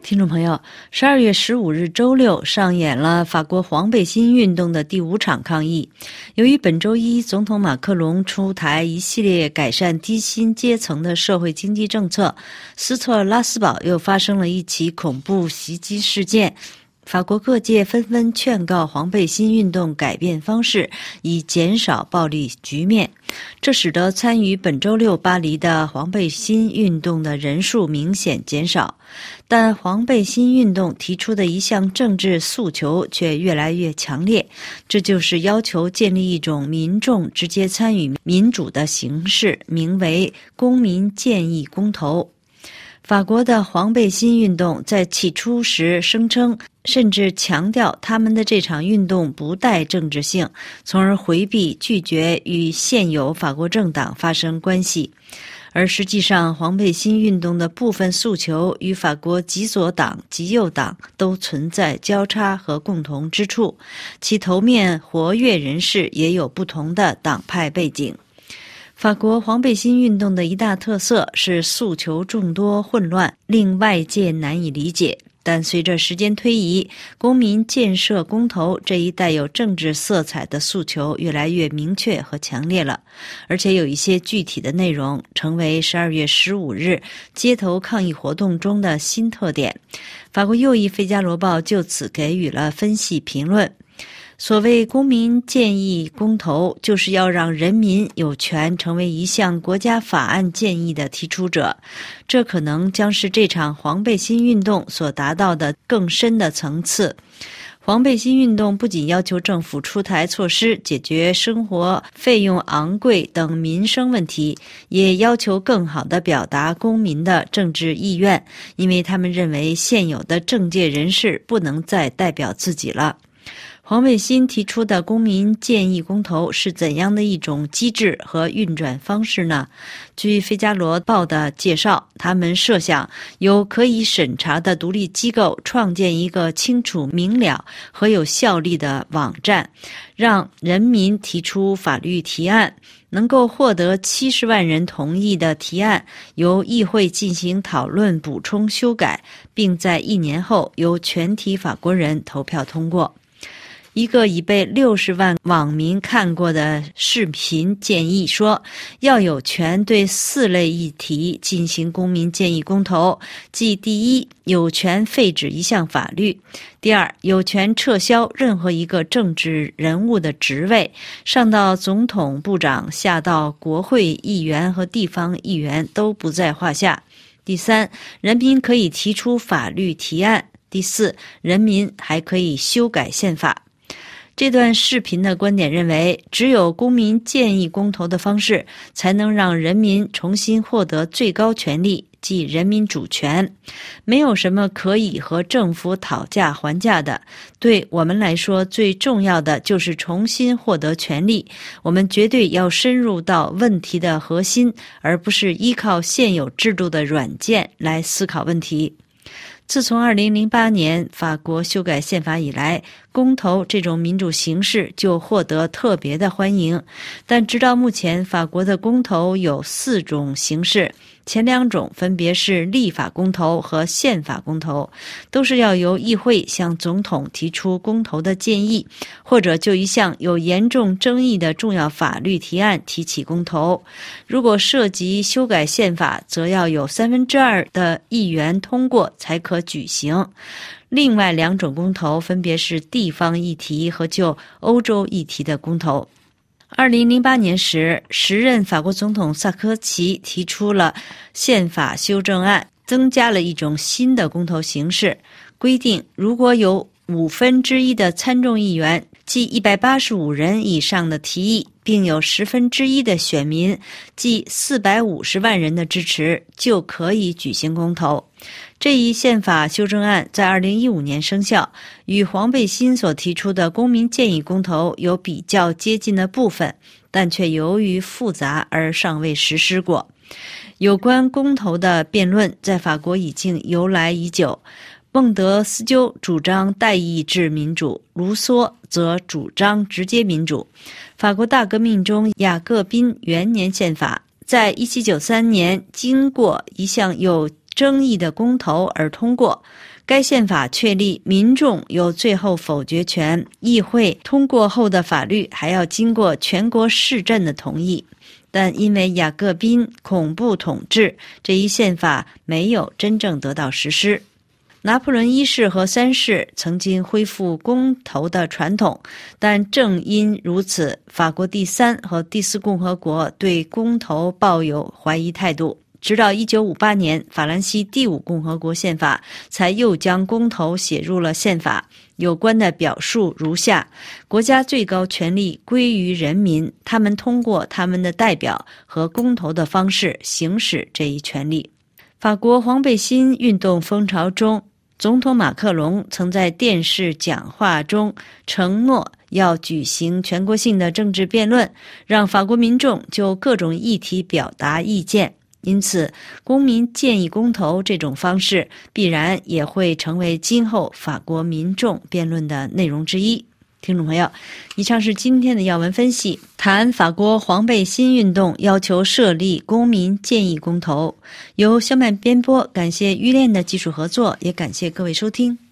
听众朋友，12月15日周六上演了法国黄背心运动的第5场抗议。由于本周一总统马克龙出台一系列改善低薪阶层的社会经济政策，斯特拉斯堡又发生了一起恐怖袭击事件。法国各界纷纷劝告黄背心运动改变方式，以减少暴力局面。这使得参与本周六巴黎的黄背心运动的人数明显减少，但黄背心运动提出的一项政治诉求却越来越强烈，这就是要求建立一种民众直接参与民主的形式，名为公民建议公投。法国的黄背心运动在起初时声称，甚至强调他们的这场运动不带政治性，从而回避拒绝与现有法国政党发生关系。而实际上，黄背心运动的部分诉求与法国极左党、极右党都存在交叉和共同之处，其头面活跃人士也有不同的党派背景。法国黄背心运动的一大特色是诉求众多混乱，令外界难以理解。但随着时间推移，公民建设公投这一带有政治色彩的诉求越来越明确和强烈了，而且有一些具体的内容成为12月15日街头抗议活动中的新特点。法国右翼《费加罗报》就此给予了分析评论。所谓公民建议公投，就是要让人民有权成为一项国家法案建议的提出者，这可能将是这场黄背心运动所达到的更深的层次。黄背心运动不仅要求政府出台措施解决生活费用昂贵等民生问题，也要求更好地表达公民的政治意愿，因为他们认为现有的政界人士不能再代表自己了。黄背心提出的公民建议公投是怎样的一种机制和运转方式呢？据《费加罗报》的介绍，他们设想由可以审查的独立机构创建一个清楚明了和有效力的网站，让人民提出法律提案，能够获得70万人同意的提案，由议会进行讨论、补充、修改，并在1年后由全体法国人投票通过。一个已被60万网民看过的视频建议说，要有权对4类议题进行公民建议公投，即第一，有权废止一项法律；第二，有权撤销任何一个政治人物的职位，上到总统、部长，下到国会议员和地方议员都不在话下；第三，人民可以提出法律提案；第四，人民还可以修改宪法。这段视频的观点认为，只有公民建议公投的方式，才能让人民重新获得最高权力，即人民主权。没有什么可以和政府讨价还价的，对我们来说最重要的就是重新获得权力。我们绝对要深入到问题的核心，而不是依靠现有制度的软件来思考问题。自从2008年法国修改宪法以来，公投这种民主形式就获得特别的欢迎。但直到目前，法国的公投有4种形式，前2种分别是立法公投和宪法公投，都是要由议会向总统提出公投的建议，或者就一项有严重争议的重要法律提案提起公投。如果涉及修改宪法，则要有2/3的议员通过才可举行。另外2种公投分别是地方议题和就欧洲议题的公投。2008年时，时任法国总统萨科齐提出了宪法修正案，增加了一种新的公投形式，规定如果有1/5的参众议员，即185人以上的提议，并有1/10的选民，即450万人的支持，就可以举行公投。这一宪法修正案在2015年生效，与黄背心所提出的公民建议公投有比较接近的部分，但却由于复杂而尚未实施过。有关公投的辩论在法国已经由来已久。孟德斯鸠主张代议制民主，卢梭则主张直接民主。法国大革命中雅各宾元年宪法在1793年经过一项有争议的公投而通过。 该宪法确立民众有最后否决权，议会通过后的法律还要经过全国市镇的同意。但因为雅各宾恐怖统治，这一宪法没有真正得到实施。拿破仑一世和三世曾经恢复公投的传统，但正因如此，法国第三和第四共和国对公投抱有怀疑态度。直到1958年，法兰西第五共和国宪法才又将公投写入了宪法。有关的表述如下：国家最高权力归于人民，他们通过他们的代表和公投的方式行使这一权利。法国黄背心运动风潮中，总统马克龙曾在电视讲话中承诺要举行全国性的政治辩论，让法国民众就各种议题表达意见。因此，公民建议公投这种方式必然也会成为今后法国民众辩论的内容之一。听众朋友，以上是今天的要闻分析，谈法国黄背心运动要求设立公民建议公投，由小满编播，感谢于炼的技术合作，也感谢各位收听。